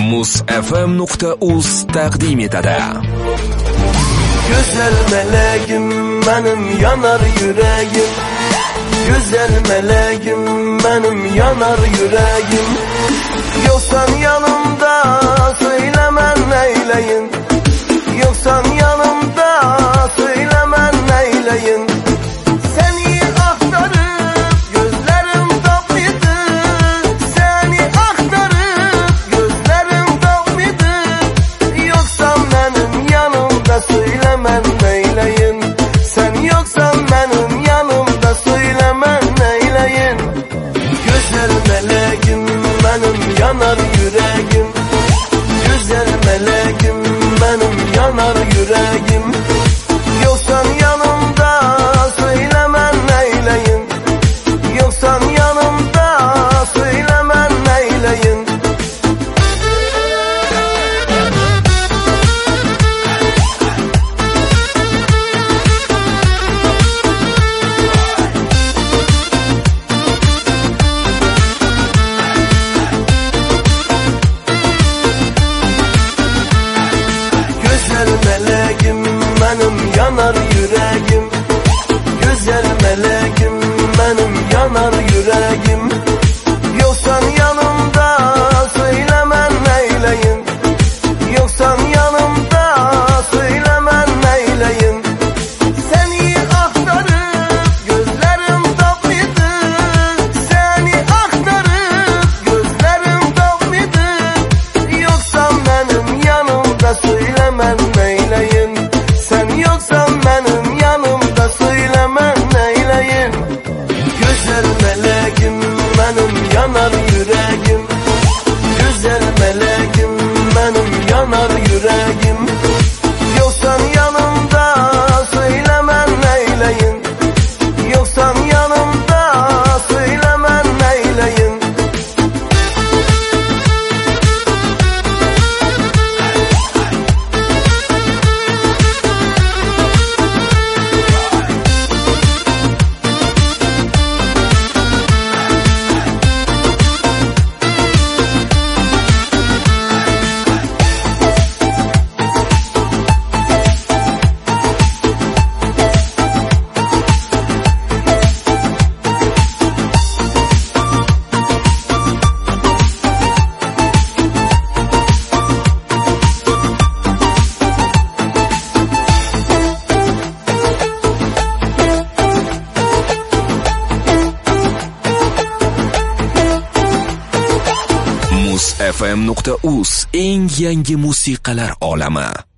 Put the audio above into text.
musfm.uz taqdim etadi. Güzel meleğim benim yanar yüreğim. Güzel meleğim benim yanar yüreğim. Yoksan yanımda söylemen neyleyin. Yoksan yanımda söylemen neyleyin. Seni aktarıp gözlerim doluydu. Seni aktarıp gözlerim doluydu. Yoksan benim yanımda söylemen neyleyin. Sen yoksan benim yanımda söylemen neyleyin. Güzel meleğim benim yanar yüreğim. Güzel meleğim benim yanar yüreğim. Yoksan yanımda söylemen neyleyin. Yoksan yanımda söylemen neyleyin. Güzel meleğim benim yanar yüreğim. Güzel meleğim benim yanar yüreğim. Yoksan yanımda söylemen neyleyin. Yoksan yanımda söylemen neyleyin. Seni aktarıp gözlerim doluydu. Seni aktarıp gözlerim doluydu. Yoksan benim yanımda söylemen neyleyin. Sen yoksan benim yanımda söylemen neyleyin. Güzel meleğim benim yanar yüreğim. Güzel meleğim benim yanar yüreğim. Yoksan yanımda söylemen neyleyin. Yoksan yanımda söylemen neyleyin. musfm.uz eng yangi musiqalar olami.